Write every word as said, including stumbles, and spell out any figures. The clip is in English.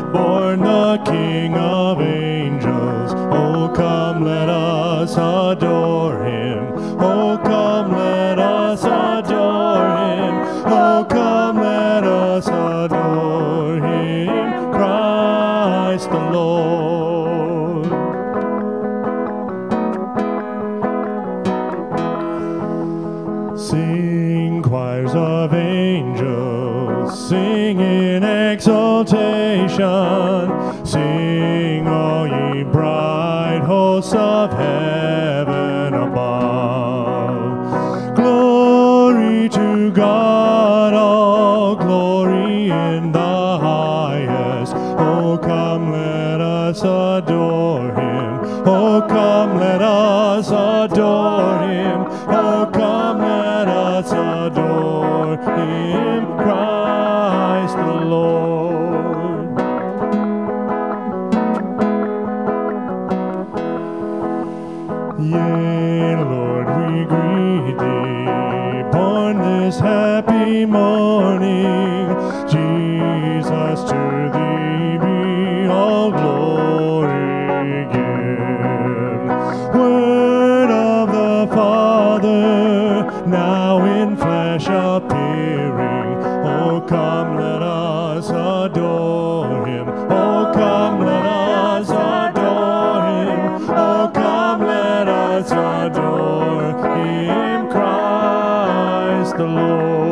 born the King of angels. Oh, come, let us adore him. Oh, come, let us adore him. Oh, come, let us adore him, Christ the Lord. Sing, choirs of angels, sing in exaltation. Sing, all ye bright hosts of heaven above. Glory to God, all glory in the highest. Oh, come, let us adore him. Oh, come, let us adore him. Oh, come, let us adore him, Christ the Lord. Yea, Lord, we greet thee, born this happy morning. Jesus, to thee be all glory given. Word of the Father, now in flesh appearing. Oh, come, let us adore him. Oh, come, let us adore him. Oh, come, let us adore him, Christ the Lord.